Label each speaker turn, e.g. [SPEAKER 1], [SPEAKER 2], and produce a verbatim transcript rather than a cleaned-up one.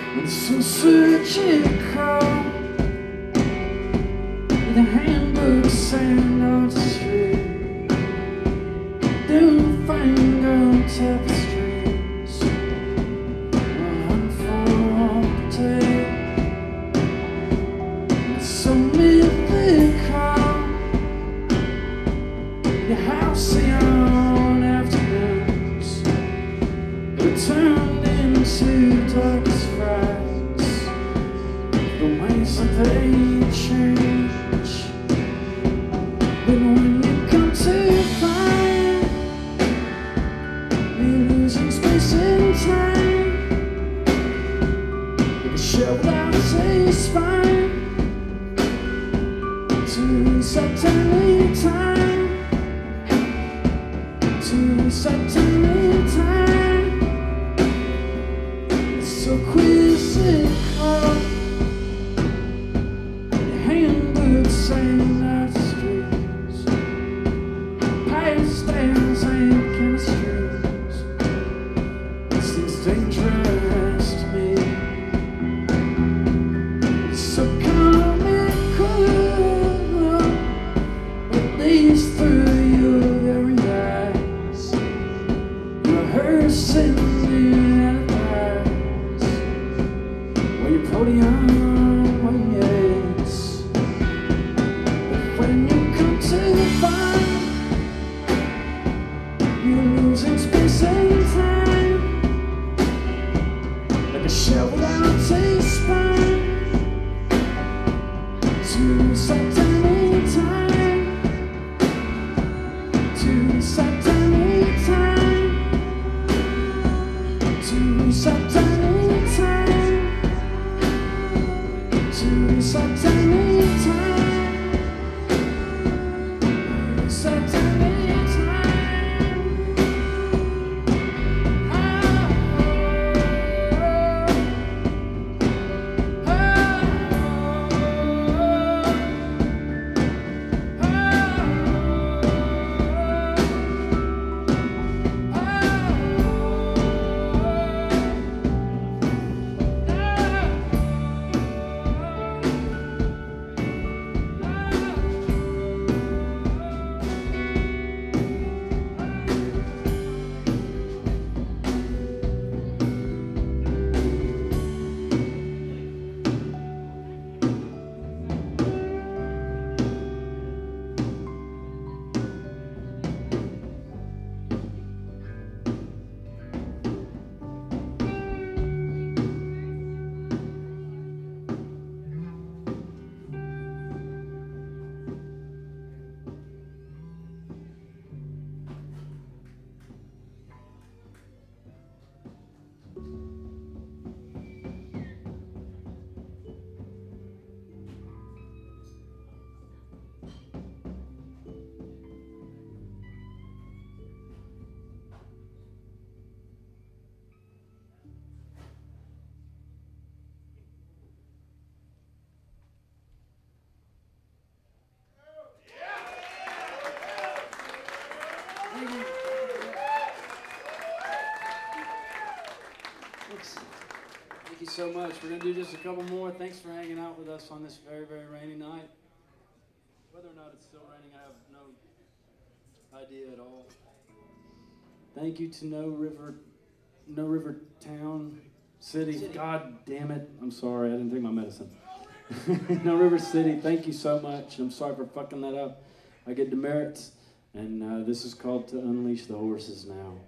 [SPEAKER 1] And so surgical, with a handbook sand on the street, doing finger tapestries, unfolded. It's so mythical, your halcyon afternoons, it turned into darkest frights, the ways that they change. But when you come to find you're losing space and time, like a shell without a spine, to certainly time, to certainly time. It's so quizzical, your handbook saying that the streets, past and chemistries, it seems dangerous to me. It's so comical, at least through your very eyes, rehearsing the alibis, while your podium waits. But when you come to find you're losing space and time, like a shell without a spine, to certainly time, to certainly time, to certainly time, to certainly time, certainly time. Thanks. Thank you so much. We're going to do just a couple more. Thanks for hanging out with us on this very, very rainy night. Whether or not it's still raining, I have no idea at all. Thank you to No River, No River Town City. City. God damn it. I'm sorry. I didn't take my medicine. No River City. Thank you so much. I'm sorry for fucking that up. I get demerits. And uh, this is called To Unleash the Horses Now.